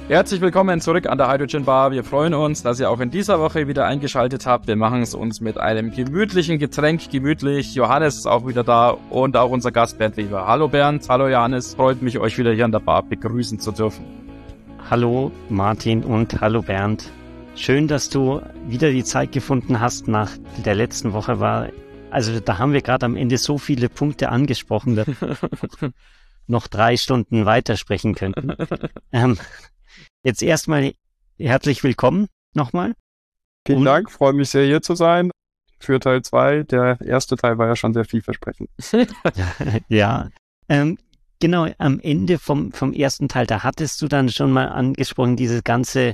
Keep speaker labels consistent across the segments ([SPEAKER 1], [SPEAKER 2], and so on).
[SPEAKER 1] Herzlich willkommen zurück an der Hydrogen Bar. Wir freuen uns, dass ihr auch in dieser Woche wieder eingeschaltet habt. Wir machen es uns mit einem gemütlichen Getränk gemütlich. Johannes ist auch wieder da und auch unser Gast Bernd Weber. Hallo Bernd, hallo Johannes. Freut mich, euch wieder hier an der Bar begrüßen zu dürfen.
[SPEAKER 2] Hallo Martin und hallo Bernd. Schön, dass du wieder die Zeit gefunden hast nach der letzten Woche. Also da haben wir gerade am Ende so viele Punkte angesprochen, dass wir noch 3 Stunden weitersprechen könnten. Jetzt erstmal herzlich willkommen nochmal.
[SPEAKER 3] Vielen Dank, freue mich sehr hier zu sein für Teil 2. Der erste Teil war ja schon sehr vielversprechend.
[SPEAKER 2] Ja, genau, am Ende vom ersten Teil, da hattest du dann schon mal angesprochen, dieses ganze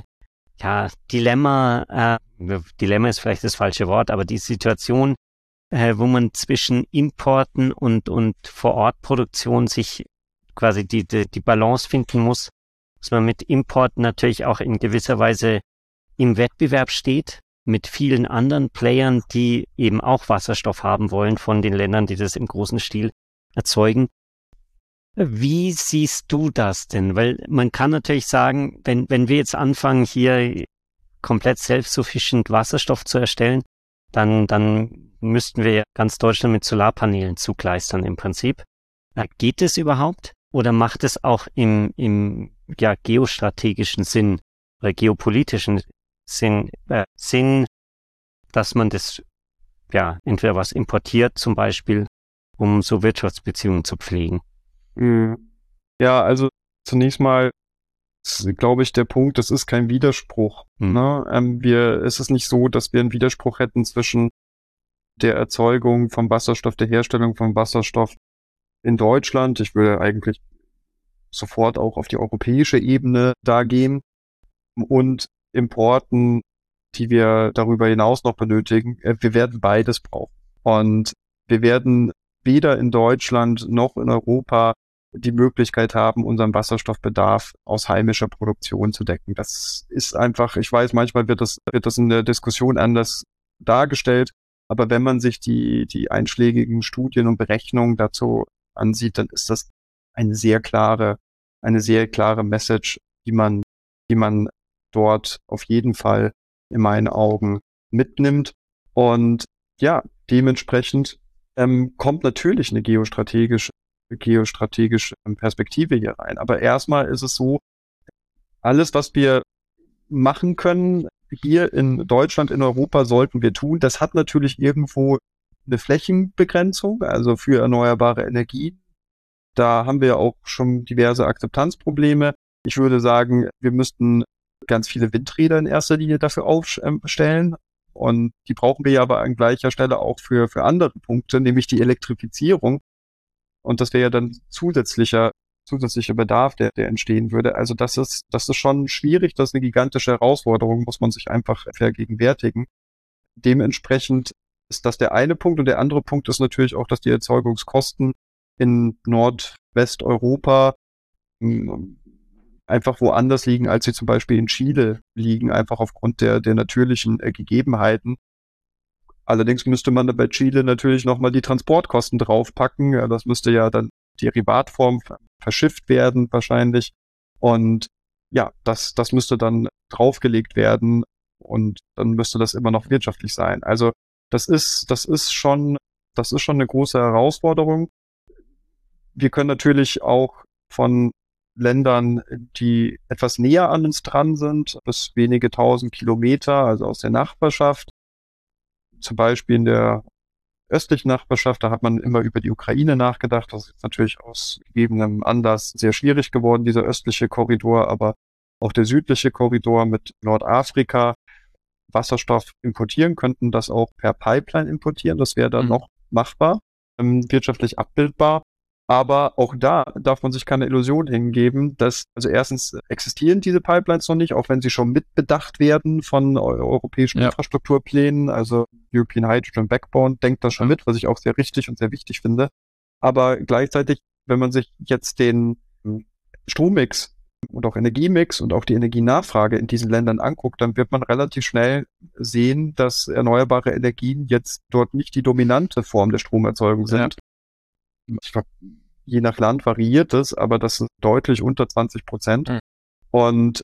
[SPEAKER 2] Dilemma, Dilemma ist vielleicht das falsche Wort, aber die Situation, wo man zwischen Importen und Vorortproduktion sich quasi die Balance finden muss, dass man mit Importen natürlich auch in gewisser Weise im Wettbewerb steht mit vielen anderen Playern, die eben auch Wasserstoff haben wollen von den Ländern, die das im großen Stil erzeugen. Wie siehst du das denn? Weil man kann natürlich sagen, wenn wir jetzt anfangen, hier komplett self-sufficient Wasserstoff zu erstellen, dann müssten wir ganz Deutschland mit Solarpanelen zugleistern im Prinzip. Geht es überhaupt? Oder macht es auch im geostrategischen Sinn oder geopolitischen Sinn, dass man das entweder was importiert zum Beispiel, um so Wirtschaftsbeziehungen zu pflegen?
[SPEAKER 3] Ja, also zunächst mal ist, glaube ich, der Punkt, das ist kein Widerspruch. Ne? Es ist nicht so, dass wir einen Widerspruch hätten zwischen der Erzeugung von Wasserstoff, der Herstellung von Wasserstoff in Deutschland. Ich würde eigentlich sofort auch auf die europäische Ebene da gehen und Importen, die wir darüber hinaus noch benötigen. Wir werden beides brauchen. Und wir werden weder in Deutschland noch in Europa die Möglichkeit haben, unseren Wasserstoffbedarf aus heimischer Produktion zu decken. Das ist einfach, ich weiß, manchmal wird das in der Diskussion anders dargestellt, aber wenn man sich die einschlägigen Studien und Berechnungen dazu ansieht, dann ist das eine sehr klare Message, die man dort auf jeden Fall in meinen Augen mitnimmt. Und ja, dementsprechend kommt natürlich eine geostrategische Perspektive hier rein. Aber erstmal ist es so, alles, was wir machen können hier in Deutschland, in Europa, sollten wir tun. Das hat natürlich irgendwo eine Flächenbegrenzung, also für erneuerbare Energien. Da haben wir auch schon diverse Akzeptanzprobleme. Ich würde sagen, wir müssten ganz viele Windräder in erster Linie dafür aufstellen. Und die brauchen wir ja aber an gleicher Stelle auch für andere Punkte, nämlich die Elektrifizierung. Und das wäre ja dann zusätzlicher Bedarf, der entstehen würde. Also das ist schon schwierig, das ist eine gigantische Herausforderung, muss man sich einfach vergegenwärtigen. Dementsprechend ist das der eine Punkt. Und der andere Punkt ist natürlich auch, dass die Erzeugungskosten in Nordwesteuropa einfach woanders liegen, als sie zum Beispiel in Chile liegen, einfach aufgrund der natürlichen Gegebenheiten. Allerdings müsste man bei Chile natürlich nochmal die Transportkosten draufpacken. Ja, das müsste ja dann Derivatform verschifft werden wahrscheinlich. Und ja, das müsste dann draufgelegt werden und dann müsste das immer noch wirtschaftlich sein. Also das ist schon eine große Herausforderung. Wir können natürlich auch von Ländern, die etwas näher an uns dran sind, bis wenige 1000 Kilometer, also aus der Nachbarschaft, zum Beispiel in der östlichen Nachbarschaft, da hat man immer über die Ukraine nachgedacht. Das ist natürlich aus gegebenem Anlass sehr schwierig geworden, dieser östliche Korridor, aber auch der südliche Korridor mit Nordafrika Wasserstoff importieren, könnten das auch per Pipeline importieren. Das wäre dann noch machbar, wirtschaftlich abbildbar. Aber auch da darf man sich keine Illusion hingeben, dass, also erstens existieren diese Pipelines noch nicht, auch wenn sie schon mitbedacht werden von europäischen Infrastrukturplänen, also European Hydrogen Backbone denkt das schon mit, was ich auch sehr richtig und sehr wichtig finde. Aber gleichzeitig, wenn man sich jetzt den Strommix und auch Energiemix und auch die Energienachfrage in diesen Ländern anguckt, dann wird man relativ schnell sehen, dass erneuerbare Energien jetzt dort nicht die dominante Form der Stromerzeugung sind. Ich glaube, je nach Land variiert es, aber das ist deutlich unter 20%. Und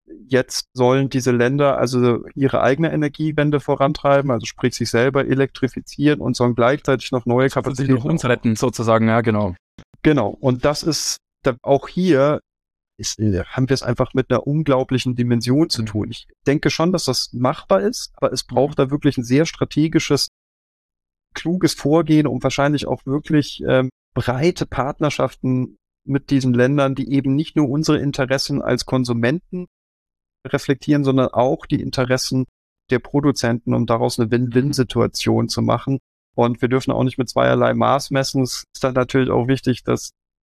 [SPEAKER 3] jetzt sollen diese Länder also ihre eigene Energiewende vorantreiben, also sprich sich selber elektrifizieren und sollen gleichzeitig noch neue Kapazitäten
[SPEAKER 1] uns retten, sozusagen, ja, genau.
[SPEAKER 3] Genau, und das ist auch hier haben wir es einfach mit einer unglaublichen Dimension zu tun. Ich denke schon, dass das machbar ist, aber es braucht da wirklich ein sehr strategisches, kluges Vorgehen, um wahrscheinlich auch wirklich breite Partnerschaften mit diesen Ländern, die eben nicht nur unsere Interessen als Konsumenten reflektieren, sondern auch die Interessen der Produzenten, um daraus eine Win-Win-Situation zu machen. Und wir dürfen auch nicht mit zweierlei Maß messen. Es ist dann natürlich auch wichtig, dass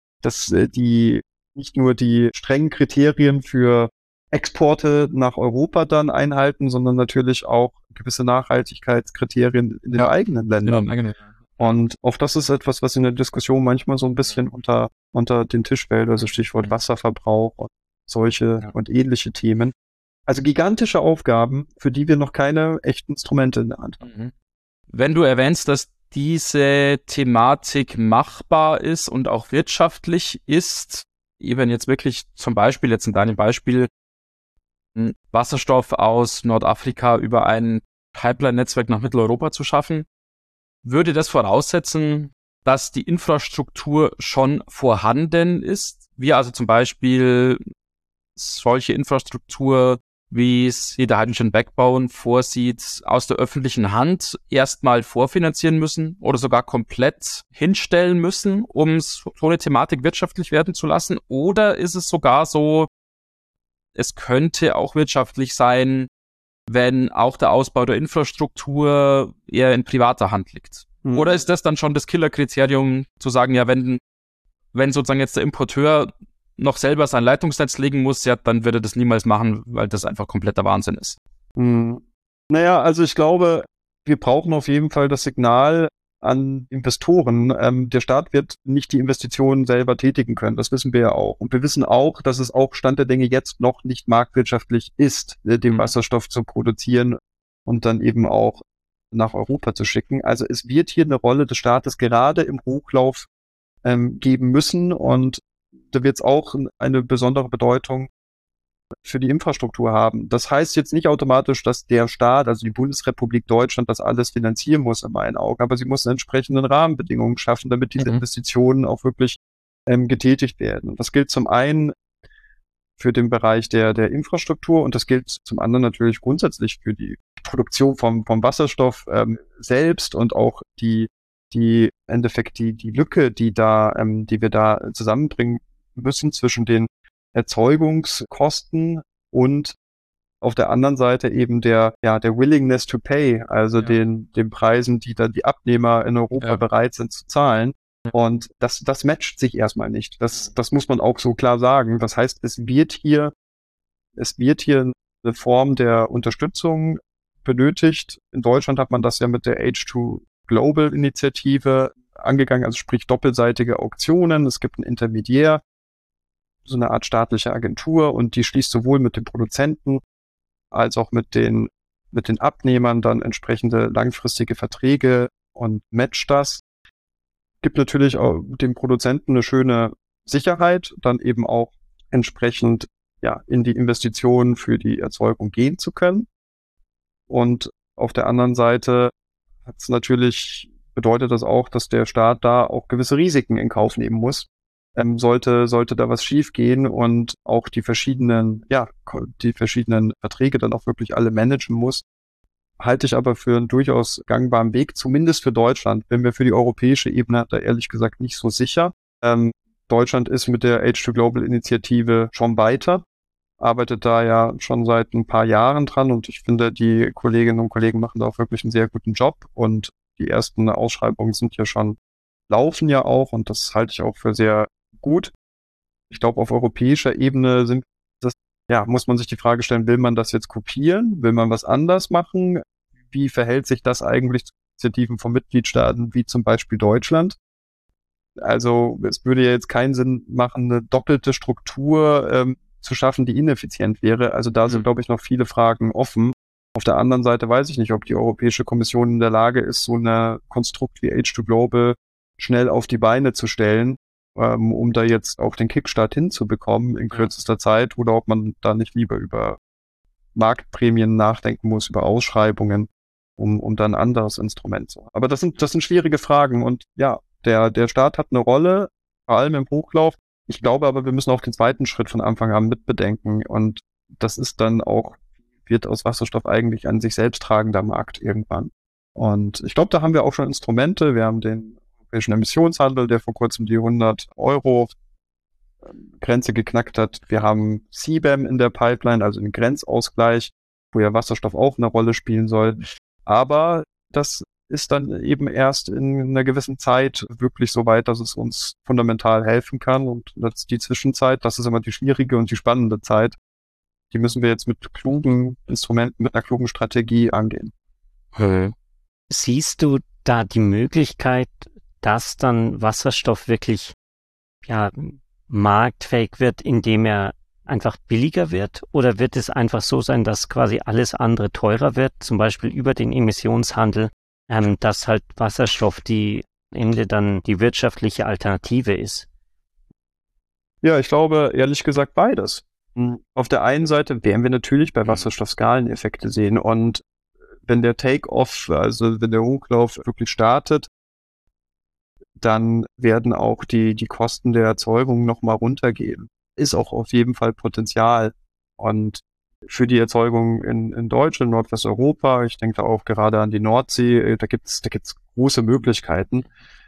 [SPEAKER 3] die nicht nur die strengen Kriterien für Exporte nach Europa dann einhalten, sondern natürlich auch gewisse Nachhaltigkeitskriterien in den eigenen Ländern.
[SPEAKER 1] Ja,
[SPEAKER 3] und auch das ist etwas, was in der Diskussion manchmal so ein bisschen unter den Tisch fällt, also Stichwort Wasserverbrauch und solche und ähnliche Themen. Also gigantische Aufgaben, für die wir noch keine echten Instrumente in der Hand haben.
[SPEAKER 1] Wenn du erwähnst, dass diese Thematik machbar ist und auch wirtschaftlich ist, eben jetzt wirklich zum Beispiel, jetzt in deinem Beispiel, Wasserstoff aus Nordafrika über ein Pipeline-Netzwerk nach Mitteleuropa zu schaffen, würde das voraussetzen, dass die Infrastruktur schon vorhanden ist. Wir also zum Beispiel solche Infrastruktur, wie es hier der Hydrogen Backbone vorsieht, aus der öffentlichen Hand erstmal vorfinanzieren müssen oder sogar komplett hinstellen müssen, um so eine Thematik wirtschaftlich werden zu lassen? Oder ist es sogar so, es könnte auch wirtschaftlich sein, wenn auch der Ausbau der Infrastruktur eher in privater Hand liegt? Oder ist das dann schon das Killerkriterium, zu sagen, ja, wenn sozusagen jetzt der Importeur noch selber sein Leitungsnetz legen muss, ja, dann würde er das niemals machen, weil das einfach kompletter Wahnsinn ist.
[SPEAKER 3] Naja, also ich glaube, wir brauchen auf jeden Fall das Signal an Investoren. Der Staat wird nicht die Investitionen selber tätigen können, das wissen wir ja auch. Und wir wissen auch, dass es auch Stand der Dinge jetzt noch nicht marktwirtschaftlich ist, den Wasserstoff zu produzieren und dann eben auch nach Europa zu schicken. Also es wird hier eine Rolle des Staates gerade im Hochlauf geben müssen, und da wird es auch eine besondere Bedeutung für die Infrastruktur haben. Das heißt jetzt nicht automatisch, dass der Staat, also die Bundesrepublik Deutschland, das alles finanzieren muss in meinen Augen, aber sie muss entsprechenden Rahmenbedingungen schaffen, damit diese Investitionen auch wirklich getätigt werden. Und das gilt zum einen für den Bereich der Infrastruktur, und das gilt zum anderen natürlich grundsätzlich für die Produktion vom Wasserstoff selbst und auch die Endeffekt die Lücke, die wir da zusammenbringen müssen zwischen den Erzeugungskosten und auf der anderen Seite eben der Willingness to pay, also den Preisen, die dann die Abnehmer in Europa bereit sind zu zahlen. Und das matcht sich erstmal nicht. Das muss man auch so klar sagen. Das heißt, es wird hier eine Form der Unterstützung benötigt. In Deutschland hat man das ja mit der H2 Global Initiative angegangen, also sprich doppelseitige Auktionen. Es gibt einen Intermediär, so eine Art staatliche Agentur, und die schließt sowohl mit den Produzenten als auch mit den Abnehmern dann entsprechende langfristige Verträge und matcht das. Gibt natürlich auch dem Produzenten eine schöne Sicherheit, dann eben auch entsprechend in die Investitionen für die Erzeugung gehen zu können. Und auf der anderen Seite bedeutet das auch, dass der Staat da auch gewisse Risiken in Kauf nehmen muss. Sollte da was schiefgehen und auch die verschiedenen Verträge dann auch wirklich alle managen muss, halte ich aber für einen durchaus gangbaren Weg, zumindest für Deutschland. Bin mir für die europäische Ebene da ehrlich gesagt nicht so sicher. Deutschland ist mit der H2 Global Initiative schon weiter, arbeitet da ja schon seit ein paar Jahren dran, und ich finde, die Kolleginnen und Kollegen machen da auch wirklich einen sehr guten Job, und die ersten Ausschreibungen laufen ja auch, und das halte ich auch für sehr gut. Ich glaube, auf europäischer Ebene muss man sich die Frage stellen, will man das jetzt kopieren? Will man was anders machen? Wie verhält sich das eigentlich zu Initiativen von Mitgliedstaaten wie zum Beispiel Deutschland? Also es würde ja jetzt keinen Sinn machen, eine doppelte Struktur zu schaffen, die ineffizient wäre. Also da sind, glaube ich, noch viele Fragen offen. Auf der anderen Seite weiß ich nicht, ob die Europäische Kommission in der Lage ist, so ein Konstrukt wie H2 Global schnell auf die Beine zu stellen. um da jetzt auch den Kickstart hinzubekommen in kürzester Zeit, oder ob man da nicht lieber über Marktprämien nachdenken muss, über Ausschreibungen, um dann ein anderes Instrument zu haben. Aber das sind schwierige Fragen, und ja, der Staat hat eine Rolle, vor allem im Hochlauf. Ich glaube aber, wir müssen auch den zweiten Schritt von Anfang an mitbedenken, und das ist dann auch, wird aus Wasserstoff eigentlich ein sich selbst tragender Markt irgendwann. Und ich glaube, da haben wir auch schon Instrumente. Wir haben den europäischen Emissionshandel, der vor kurzem die 100 € Grenze geknackt hat. Wir haben CBAM in der Pipeline, also den Grenzausgleich, wo ja Wasserstoff auch eine Rolle spielen soll. Aber das ist dann eben erst in einer gewissen Zeit wirklich so weit, dass es uns fundamental helfen kann. Und das ist die Zwischenzeit, das ist immer die schwierige und die spannende Zeit. Die müssen wir jetzt mit klugen Instrumenten, mit einer klugen Strategie angehen.
[SPEAKER 2] Siehst du da die Möglichkeit, dass dann Wasserstoff wirklich marktfähig wird, indem er einfach billiger wird? Oder wird es einfach so sein, dass quasi alles andere teurer wird, zum Beispiel über den Emissionshandel, dass halt Wasserstoff die Ende dann die wirtschaftliche Alternative ist?
[SPEAKER 3] Ja, ich glaube, ehrlich gesagt, beides. Auf der einen Seite werden wir natürlich bei Wasserstoff Skaleneffekte sehen, und wenn der Take-off, also wenn der Hochlauf wirklich startet, dann werden auch die Kosten der Erzeugung nochmal runtergehen. Ist auch auf jeden Fall Potenzial. Und für die Erzeugung in Deutschland, Nordwesteuropa, ich denke da auch gerade an die Nordsee, da gibt's große Möglichkeiten.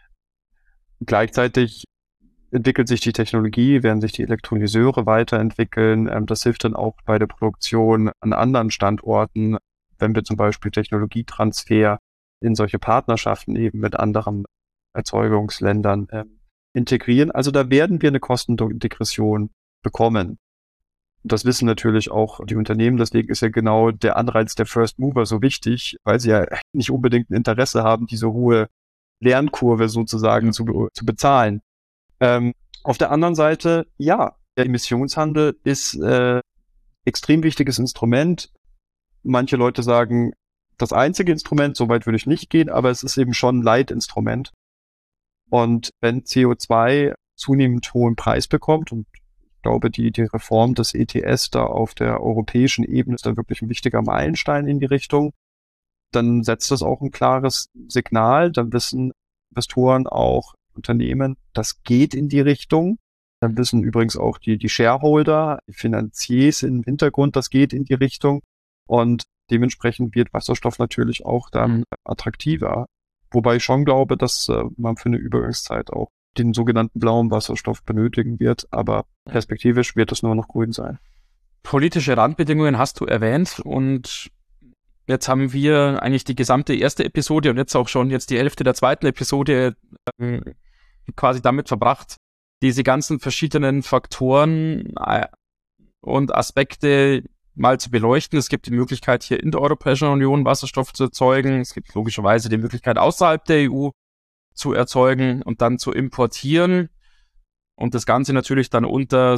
[SPEAKER 3] Gleichzeitig entwickelt sich die Technologie, werden sich die Elektrolyseure weiterentwickeln. Das hilft dann auch bei der Produktion an anderen Standorten, wenn wir zum Beispiel Technologietransfer in solche Partnerschaften eben mit anderen Erzeugungsländern integrieren. Also da werden wir eine Kostendegression bekommen. Das wissen natürlich auch die Unternehmen, deswegen ist ja genau der Anreiz der First Mover so wichtig, weil sie ja nicht unbedingt ein Interesse haben, diese hohe Lernkurve sozusagen zu bezahlen. Auf der anderen Seite, ja, der Emissionshandel ist extrem wichtiges Instrument. Manche Leute sagen, das einzige Instrument, so weit würde ich nicht gehen, aber es ist eben schon ein Leitinstrument. Und wenn CO2 zunehmend hohen Preis bekommt, und ich glaube, die Reform des ETS da auf der europäischen Ebene ist da wirklich ein wichtiger Meilenstein in die Richtung, dann setzt das auch ein klares Signal. Dann wissen Investoren, auch Unternehmen, das geht in die Richtung. Dann wissen übrigens auch die Shareholder, die Finanziers im Hintergrund, das geht in die Richtung. Und dementsprechend wird Wasserstoff natürlich auch dann attraktiver. Wobei ich schon glaube, dass man für eine Übergangszeit auch den sogenannten blauen Wasserstoff benötigen wird. Aber perspektivisch wird es nur noch grün sein.
[SPEAKER 1] Politische Randbedingungen hast du erwähnt, und jetzt haben wir eigentlich die gesamte erste Episode und jetzt auch schon jetzt die Hälfte der zweiten Episode quasi damit verbracht, diese ganzen verschiedenen Faktoren und Aspekte mal zu beleuchten. Es gibt die Möglichkeit, hier in der Europäischen Union Wasserstoff zu erzeugen. Es gibt logischerweise die Möglichkeit, außerhalb der EU zu erzeugen und dann zu importieren. Und das Ganze natürlich dann unter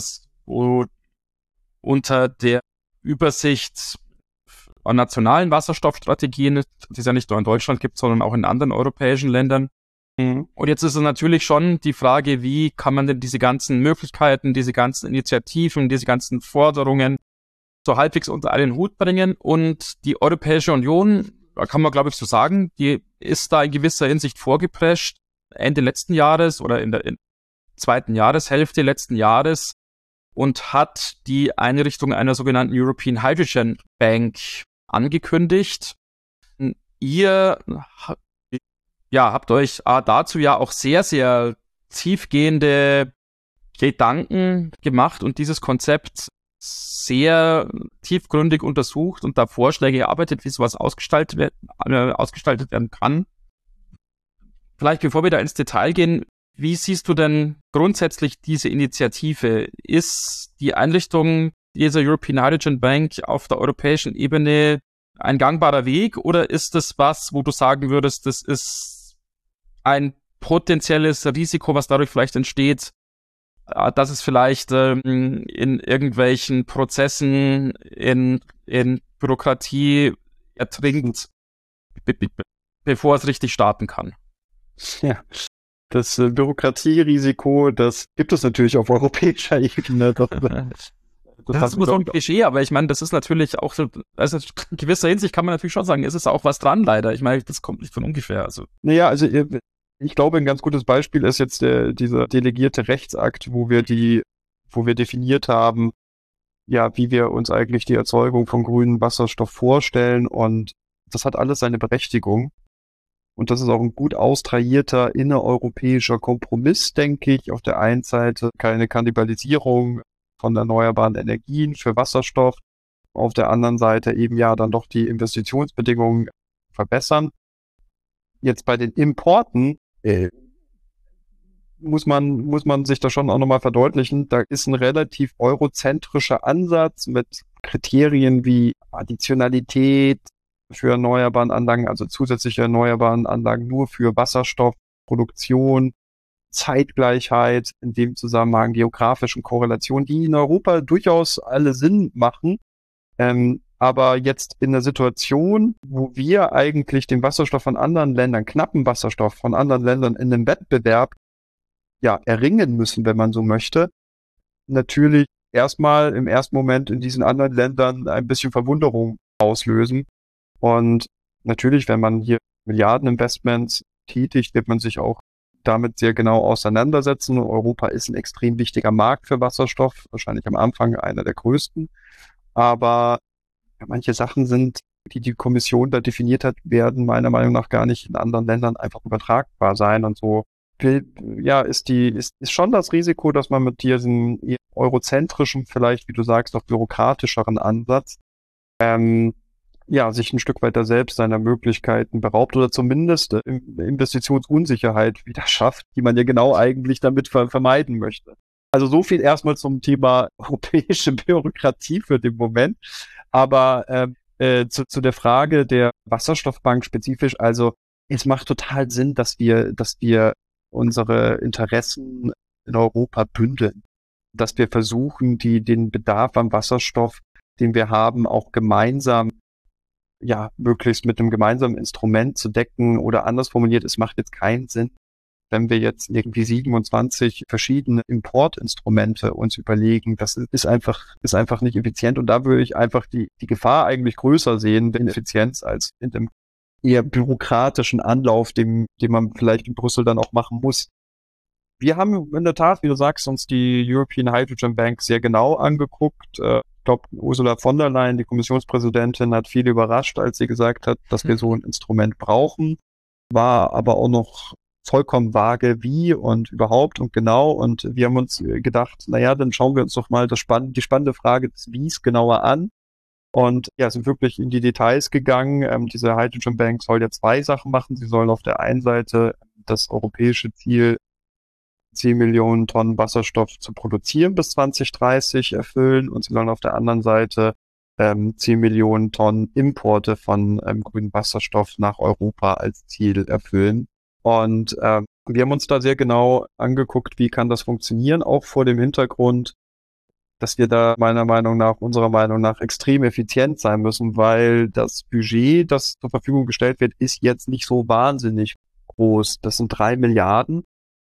[SPEAKER 1] der Übersicht an nationalen Wasserstoffstrategien, die es ja nicht nur in Deutschland gibt, sondern auch in anderen europäischen Ländern. Und jetzt ist es natürlich schon die Frage, wie kann man denn diese ganzen Möglichkeiten, diese ganzen Initiativen, diese ganzen Forderungen so halbwegs unter einen Hut bringen. Und die Europäische Union, da kann man glaube ich so sagen, die ist da in gewisser Hinsicht vorgeprescht. Ende letzten Jahres oder in der zweiten Jahreshälfte letzten Jahres und hat die Einrichtung einer sogenannten European Hydrogen Bank angekündigt. Ihr habt euch dazu ja auch sehr, sehr tiefgehende Gedanken gemacht und dieses Konzept sehr tiefgründig untersucht und da Vorschläge erarbeitet, wie sowas ausgestaltet werden kann. Vielleicht bevor wir da ins Detail gehen, wie siehst du denn grundsätzlich diese Initiative? Ist die Einrichtung dieser European Hydrogen Bank auf der europäischen Ebene ein gangbarer Weg oder ist das was, wo du sagen würdest, das ist ein potenzielles Risiko, was dadurch vielleicht entsteht, dass es vielleicht in irgendwelchen Prozessen, in Bürokratie ertrinkt, bevor es richtig starten kann?
[SPEAKER 3] Ja, das Bürokratierisiko, das gibt es natürlich auf europäischer Ebene.
[SPEAKER 1] Das ist immer so ein Klischee, aber ich meine, das ist natürlich auch so, also in gewisser Hinsicht kann man natürlich schon sagen, es ist auch was dran, leider. Ich meine, das kommt nicht von ungefähr. Also.
[SPEAKER 3] Naja, also ich glaube, ein ganz gutes Beispiel ist jetzt dieser delegierte Rechtsakt, wo wir definiert haben, ja, wie wir uns eigentlich die Erzeugung von grünem Wasserstoff vorstellen, und das hat alles seine Berechtigung. Und das ist auch ein gut austrahierter innereuropäischer Kompromiss, denke ich. Auf der einen Seite keine Kannibalisierung von erneuerbaren Energien für Wasserstoff, auf der anderen Seite eben ja dann doch die Investitionsbedingungen verbessern. Jetzt bei den Importen muss man sich da schon auch nochmal verdeutlichen, da ist ein relativ eurozentrischer Ansatz mit Kriterien wie Additionalität für erneuerbaren Anlagen, also zusätzliche erneuerbaren Anlagen nur für Wasserstoffproduktion, Zeitgleichheit, in dem Zusammenhang geografischen Korrelationen, die in Europa durchaus alle Sinn machen. Aber jetzt in der Situation, wo wir eigentlich den Wasserstoff von anderen Ländern, knappen Wasserstoff von anderen Ländern in einem Wettbewerb erringen müssen, wenn man so möchte, natürlich erstmal im ersten Moment in diesen anderen Ländern ein bisschen Verwunderung auslösen. Und natürlich, wenn man hier Milliardeninvestments tätigt, wird man sich auch damit sehr genau auseinandersetzen. Europa ist ein extrem wichtiger Markt für Wasserstoff, wahrscheinlich am Anfang einer der größten. Aber manche Sachen die Kommission da definiert hat, werden meiner Meinung nach gar nicht in anderen Ländern einfach übertragbar sein. Und so ist schon das Risiko, dass man mit diesem eurozentrischen, vielleicht, wie du sagst, auch bürokratischeren Ansatz, sich ein Stück weiter selbst seiner Möglichkeiten beraubt oder zumindest Investitionsunsicherheit wieder schafft, die man ja genau eigentlich damit vermeiden möchte. Also so viel erstmal zum Thema europäische Bürokratie für den Moment. Aber zu der Frage der Wasserstoffbank spezifisch, also es macht total Sinn, dass wir unsere Interessen in Europa bündeln, dass wir versuchen, den Bedarf an Wasserstoff, den wir haben, auch gemeinsam möglichst mit einem gemeinsamen Instrument zu decken, oder anders formuliert, es macht jetzt keinen Sinn, wenn wir jetzt irgendwie 27 verschiedene Importinstrumente uns überlegen. Das ist einfach nicht effizient, und da würde ich einfach die Gefahr eigentlich größer sehen in Effizienz als in dem eher bürokratischen Anlauf, den man vielleicht in Brüssel dann auch machen muss. Wir haben in der Tat, wie du sagst, uns die European Hydrogen Bank sehr genau angeguckt. Ich glaube, Ursula von der Leyen, die Kommissionspräsidentin, hat viel überrascht, als sie gesagt hat, dass wir so ein Instrument brauchen, war aber auch noch vollkommen vage, wie und überhaupt und genau. Und wir haben uns gedacht, dann schauen wir uns doch mal die spannende Frage des Wies genauer an. Und sind wirklich in die Details gegangen. Diese Hydrogen Bank soll ja 2 Sachen machen. Sie sollen auf der einen Seite das europäische Ziel, 10 Millionen Tonnen Wasserstoff zu produzieren bis 2030 erfüllen, und sie sollen auf der anderen Seite 10 Millionen Tonnen Importe von grünem Wasserstoff nach Europa als Ziel erfüllen. Und wir haben uns da sehr genau angeguckt, wie kann das funktionieren, auch vor dem Hintergrund, dass wir da unserer Meinung nach extrem effizient sein müssen, weil das Budget, das zur Verfügung gestellt wird, ist jetzt nicht so wahnsinnig groß. Das sind 3 Milliarden.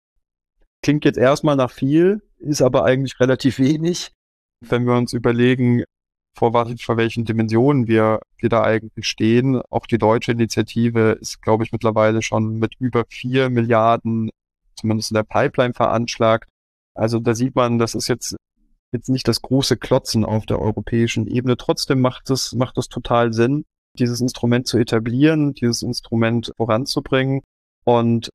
[SPEAKER 3] Klingt jetzt erstmal nach viel, ist aber eigentlich relativ wenig, wenn wir uns überlegen, vor welchen Dimensionen wir da eigentlich stehen. Auch die deutsche Initiative ist, glaube ich, mittlerweile schon mit über 4 Milliarden, zumindest in der Pipeline, veranschlagt. Also da sieht man, das ist jetzt nicht das große Klotzen auf der europäischen Ebene. Trotzdem macht es total Sinn, dieses Instrument zu etablieren, dieses Instrument voranzubringen. Und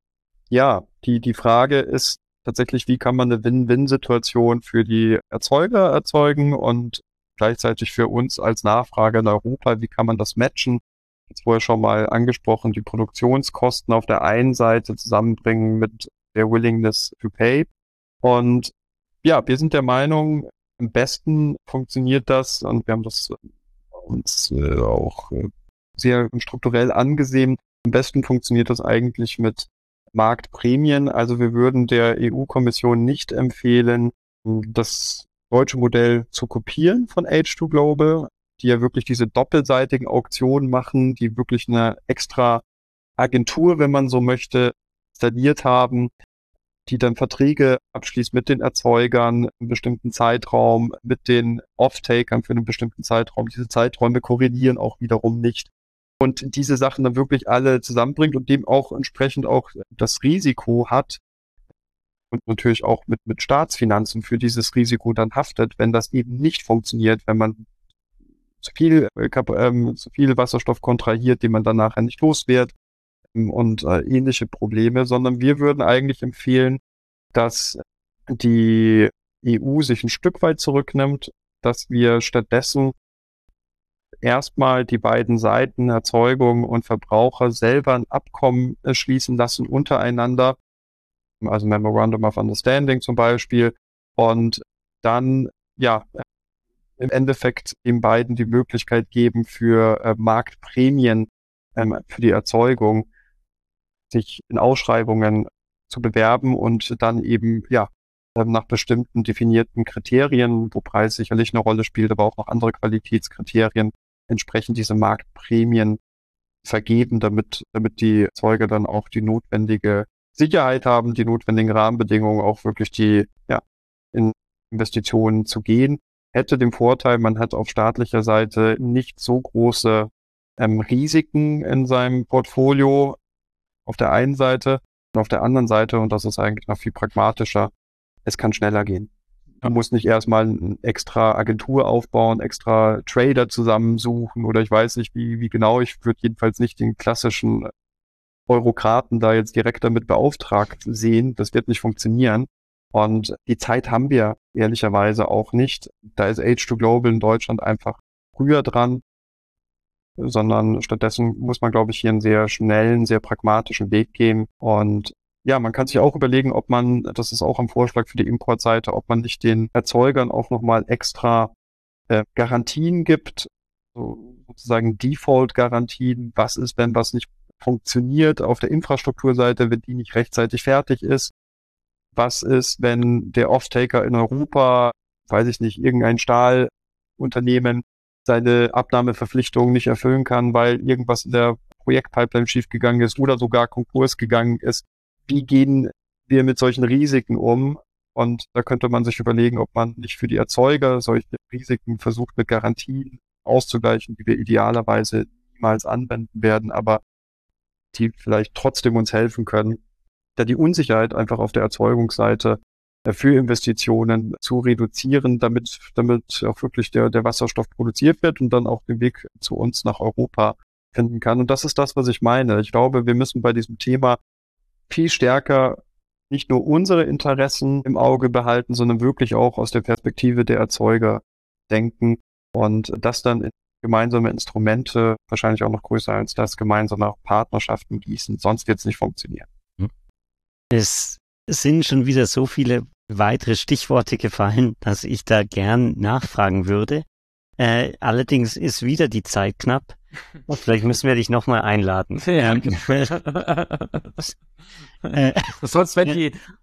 [SPEAKER 3] die Frage ist tatsächlich, wie kann man eine Win-Win-Situation für die Erzeuger erzeugen und gleichzeitig für uns als Nachfrage in Europa, wie kann man das matchen? Jetzt vorher schon mal angesprochen, die Produktionskosten auf der einen Seite zusammenbringen mit der Willingness to pay. Und wir sind der Meinung, am besten funktioniert das, und wir haben das uns auch sehr strukturell angesehen, am besten funktioniert das eigentlich mit Marktprämien. Also wir würden der EU-Kommission nicht empfehlen, das deutsche Modell zu kopieren von H2 Global, die ja wirklich diese doppelseitigen Auktionen machen, die wirklich eine extra Agentur, wenn man so möchte, installiert haben, die dann Verträge abschließt mit den Erzeugern einen bestimmten Zeitraum, mit den Off-Takern für einen bestimmten Zeitraum. Diese Zeiträume korrelieren auch wiederum nicht. Und diese Sachen dann wirklich alle zusammenbringt und dem auch entsprechend auch das Risiko hat und natürlich auch mit Staatsfinanzen für dieses Risiko dann haftet, wenn das eben nicht funktioniert, wenn man zu viel Wasserstoff kontrahiert, den man dann nachher nicht los wird und ähnliche Probleme, sondern wir würden eigentlich empfehlen, dass die EU sich ein Stück weit zurücknimmt, dass wir stattdessen erstmal die beiden Seiten, Erzeugung und Verbraucher, selber ein Abkommen schließen lassen untereinander, also Memorandum of Understanding zum Beispiel, und dann, ja, im Endeffekt den beiden die Möglichkeit geben, für Marktprämien für die Erzeugung sich in Ausschreibungen zu bewerben und dann eben, ja, nach bestimmten definierten Kriterien, wo Preis sicherlich eine Rolle spielt, aber auch noch andere Qualitätskriterien, entsprechend diese Marktprämien vergeben, damit die Erzeuger dann auch die notwendige Sicherheit haben, die notwendigen Rahmenbedingungen, auch wirklich die, ja, in Investitionen zu gehen. Hätte den Vorteil, man hat auf staatlicher Seite nicht so große Risiken in seinem Portfolio auf der einen Seite und auf der anderen Seite, und das ist eigentlich noch viel pragmatischer, es kann schneller gehen. Man muss nicht erstmal eine extra Agentur aufbauen, extra Trader zusammensuchen oder ich weiß nicht, wie genau. Ich würde jedenfalls nicht den klassischen Eurokraten da jetzt direkt damit beauftragt sehen. Das wird nicht funktionieren. Und die Zeit haben wir ehrlicherweise auch nicht. Da ist H2Global in Deutschland einfach früher dran, sondern stattdessen muss man, glaube ich, hier einen sehr schnellen, sehr pragmatischen Weg gehen. Und ja, man kann sich auch überlegen, ob man, das ist auch ein Vorschlag für die Importseite, ob man nicht den Erzeugern auch nochmal extra Garantien gibt, so sozusagen Default-Garantien. Was ist, wenn was nicht funktioniert auf der Infrastrukturseite, wenn die nicht rechtzeitig fertig ist? Was ist, wenn der Off-Taker in Europa, weiß ich nicht, irgendein Stahlunternehmen seine Abnahmeverpflichtungen nicht erfüllen kann, weil irgendwas in der Projektpipeline schiefgegangen ist oder sogar Konkurs gegangen ist? Wie gehen wir mit solchen Risiken um? Und da könnte man sich überlegen, ob man nicht für die Erzeuger solche Risiken versucht, mit Garantien auszugleichen, die wir idealerweise niemals anwenden werden, aber die vielleicht trotzdem uns helfen können, da die Unsicherheit einfach auf der Erzeugungsseite für Investitionen zu reduzieren, damit auch wirklich der Wasserstoff produziert wird und dann auch den Weg zu uns nach Europa finden kann. Und das ist das, was ich meine. Ich glaube, wir müssen bei diesem Thema viel stärker nicht nur unsere Interessen im Auge behalten, sondern wirklich auch aus der Perspektive der Erzeuger denken und das dann in gemeinsame Instrumente, wahrscheinlich auch noch größer als das, gemeinsame Partnerschaften gießen. Sonst wird es nicht funktionieren.
[SPEAKER 2] Es sind schon wieder so viele weitere Stichworte gefallen, dass ich da gern nachfragen würde. Allerdings ist wieder die Zeit knapp. Vielleicht müssen wir dich nochmal einladen.
[SPEAKER 1] Ja. Sonst wenn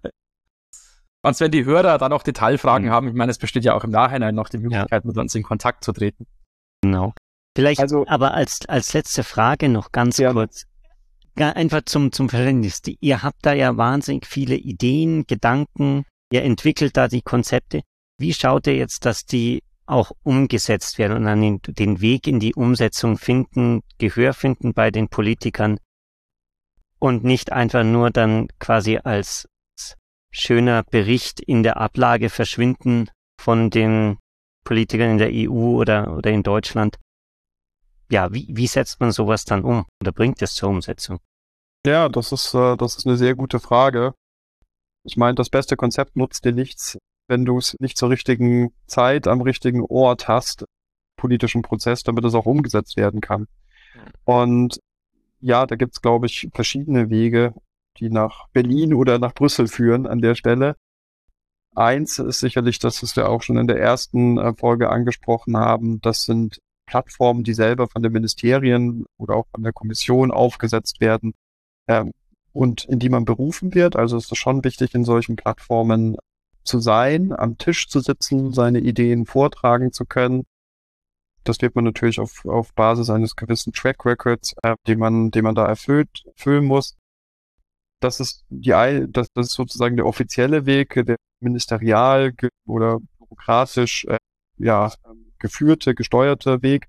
[SPEAKER 1] die Hörer dann auch Detailfragen haben, ich meine, es besteht ja auch im Nachhinein noch die Möglichkeit, mit uns in Kontakt zu treten.
[SPEAKER 2] Genau. Vielleicht aber als letzte Frage noch ganz kurz. Einfach zum Verständnis. Ihr habt da ja wahnsinnig viele Ideen, Gedanken, ihr entwickelt da die Konzepte. Wie schaut ihr jetzt, dass die auch umgesetzt werden und dann den Weg in die Umsetzung finden, Gehör finden bei den Politikern und nicht einfach nur dann quasi als schöner Bericht in der Ablage verschwinden von den Politikern in der EU oder in Deutschland? Ja, wie setzt man sowas dann um oder bringt es zur Umsetzung?
[SPEAKER 3] Ja, das ist eine sehr gute Frage. Ich meine, das beste Konzept nutzt dir nichts, wenn du es nicht zur richtigen Zeit am richtigen Ort hast, politischen Prozess, damit es auch umgesetzt werden kann. Und ja, da gibt's, glaube ich, verschiedene Wege, die nach Berlin oder nach Brüssel führen an der Stelle. Eins ist sicherlich, das was wir auch schon in der ersten Folge angesprochen haben, das sind Plattformen, die selber von den Ministerien oder auch von der Kommission aufgesetzt werden und in die man berufen wird. Also ist es schon wichtig, in solchen Plattformen zu sein, am Tisch zu sitzen, seine Ideen vortragen zu können. Das wird man natürlich auf Basis eines gewissen Track Records, den man da erfüllen muss. das ist das ist sozusagen der offizielle Weg, der ministerial oder bürokratisch geführte, gesteuerte Weg.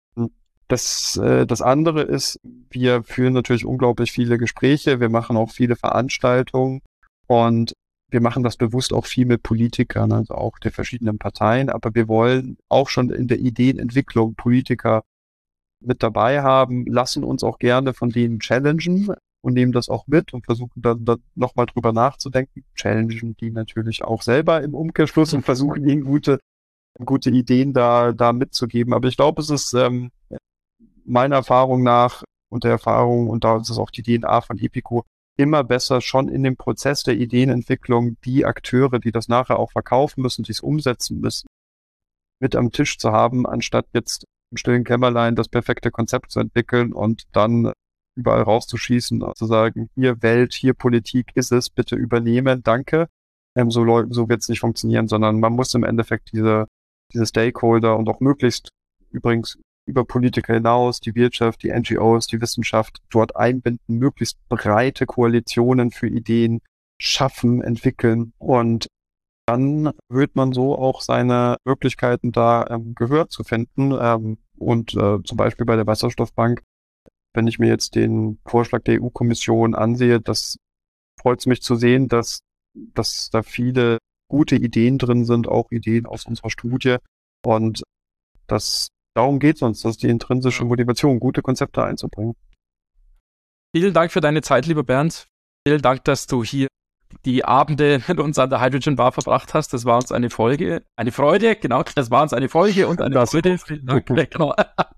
[SPEAKER 3] Das andere ist, wir führen natürlich unglaublich viele Gespräche, wir machen auch viele Veranstaltungen und wir machen das bewusst auch viel mit Politikern, also auch der verschiedenen Parteien, aber wir wollen auch schon in der Ideenentwicklung Politiker mit dabei haben, lassen uns auch gerne von denen challengen und nehmen das auch mit und versuchen dann nochmal drüber nachzudenken, challengen die natürlich auch selber im Umkehrschluss und versuchen ihnen gute Ideen da mitzugeben. Aber ich glaube, es ist meiner Erfahrung nach und der Erfahrung, und da ist es auch die DNA von Epico, immer besser schon in dem Prozess der Ideenentwicklung die Akteure, die das nachher auch verkaufen müssen, die es umsetzen müssen, mit am Tisch zu haben, anstatt jetzt im stillen Kämmerlein das perfekte Konzept zu entwickeln und dann überall rauszuschießen und zu sagen, hier Welt, hier Politik ist es, bitte übernehmen, danke. So wird es nicht funktionieren, sondern man muss im Endeffekt diese Stakeholder und auch möglichst übrigens über Politiker hinaus, die Wirtschaft, die NGOs, die Wissenschaft dort einbinden, möglichst breite Koalitionen für Ideen schaffen, entwickeln und dann wird man so auch seine Möglichkeiten da Gehör zu finden und zum Beispiel bei der Wasserstoffbank, wenn ich mir jetzt den Vorschlag der EU-Kommission ansehe, das freut es mich zu sehen, dass da viele gute Ideen drin sind, auch Ideen aus unserer Studie und darum geht es uns, das ist die intrinsische Motivation, gute Konzepte einzubringen.
[SPEAKER 1] Vielen Dank für deine Zeit, lieber Bernd. Vielen Dank, dass du hier die Abende mit uns an der Hydrogen Bar verbracht hast. Das war uns eine Freude, genau. Das war uns eine Folge und eine Freude. Vielen Dank. Genau.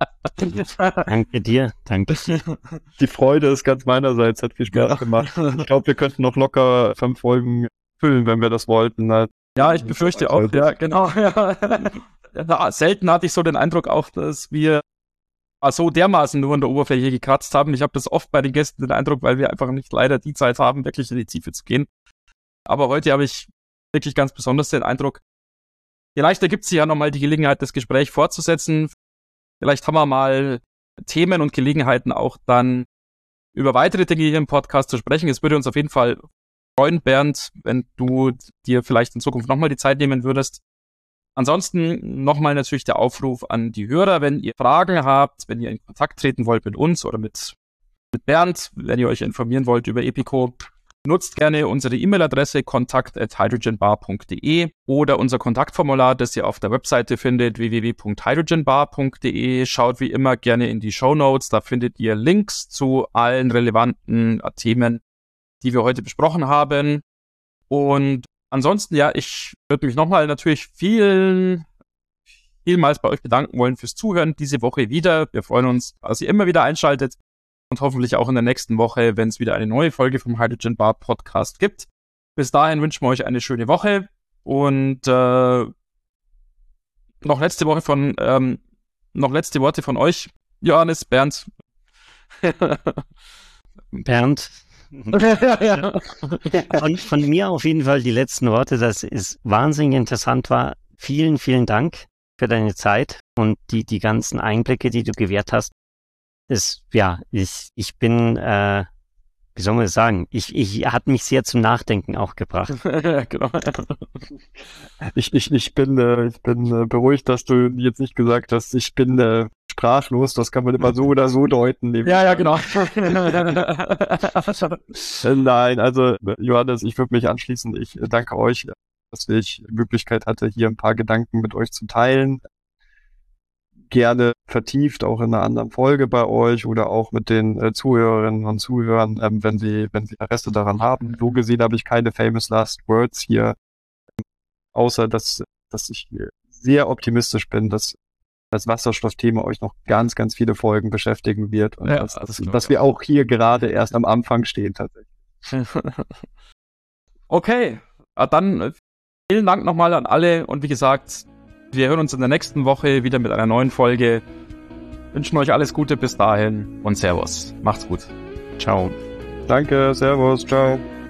[SPEAKER 2] Danke dir, danke.
[SPEAKER 3] Die Freude ist ganz meinerseits, hat viel Spaß gemacht. Ich glaube, wir könnten noch locker 5 Folgen füllen, wenn wir das wollten.
[SPEAKER 1] Ja, ich befürchte auch, ja, genau. Ja, selten hatte ich so den Eindruck auch, dass wir so dermaßen nur an der Oberfläche gekratzt haben. Ich habe das oft bei den Gästen den Eindruck, weil wir einfach nicht leider die Zeit haben, wirklich in die Tiefe zu gehen. Aber heute habe ich wirklich ganz besonders den Eindruck, vielleicht ergibt sich ja nochmal die Gelegenheit, das Gespräch fortzusetzen. Vielleicht haben wir mal Themen und Gelegenheiten auch dann über weitere Dinge hier im Podcast zu sprechen. Es würde uns auf jeden Fall freuen, Bernd, wenn du dir vielleicht in Zukunft nochmal die Zeit nehmen würdest. Ansonsten nochmal natürlich der Aufruf an die Hörer, wenn ihr Fragen habt, wenn ihr in Kontakt treten wollt mit uns oder mit Bernd, wenn ihr euch informieren wollt über Epico, nutzt gerne unsere E-Mail-Adresse kontakt@hydrogenbar.de oder unser Kontaktformular, das ihr auf der Webseite findet, www.hydrogenbar.de. Schaut wie immer gerne in die Shownotes, da findet ihr Links zu allen relevanten Themen, die wir heute besprochen haben. Und ansonsten, ja, ich würde mich nochmal natürlich vielmals bei euch bedanken wollen fürs Zuhören diese Woche wieder. Wir freuen uns, dass ihr immer wieder einschaltet und hoffentlich auch in der nächsten Woche, wenn es wieder eine neue Folge vom Hydrogen Bar Podcast gibt. Bis dahin wünschen wir euch eine schöne Woche und noch letzte Worte von euch, Johannes, Bernd.
[SPEAKER 2] Bernd. Von mir auf jeden Fall die letzten Worte, dass es wahnsinnig interessant war. Vielen, vielen Dank für deine Zeit und die ganzen Einblicke, die du gewährt hast. Ich bin, wie soll man das sagen? Ich hat mich sehr zum Nachdenken auch gebracht.
[SPEAKER 1] Genau.
[SPEAKER 3] Ich bin beruhigt, dass du jetzt nicht gesagt hast, ich bin sprachlos, das kann man immer so oder so deuten.
[SPEAKER 1] Ja, genau.
[SPEAKER 3] Nein, also Johannes, ich würde mich anschließen. Ich danke euch, dass ich die Möglichkeit hatte, hier ein paar Gedanken mit euch zu teilen. Gerne vertieft, auch in einer anderen Folge bei euch oder auch mit den Zuhörerinnen und Zuhörern, wenn sie Interesse daran haben. So gesehen habe ich keine famous last words hier, außer dass ich sehr optimistisch bin, dass das Wasserstoffthema euch noch ganz, ganz viele Folgen beschäftigen wird und
[SPEAKER 1] ja,
[SPEAKER 3] dass wir auch hier gerade erst am Anfang stehen tatsächlich.
[SPEAKER 1] Okay, dann vielen Dank nochmal an alle und wie gesagt, wir hören uns in der nächsten Woche wieder mit einer neuen Folge. Wünschen euch alles Gute bis dahin und Servus. Macht's gut.
[SPEAKER 2] Ciao.
[SPEAKER 3] Danke, Servus, ciao.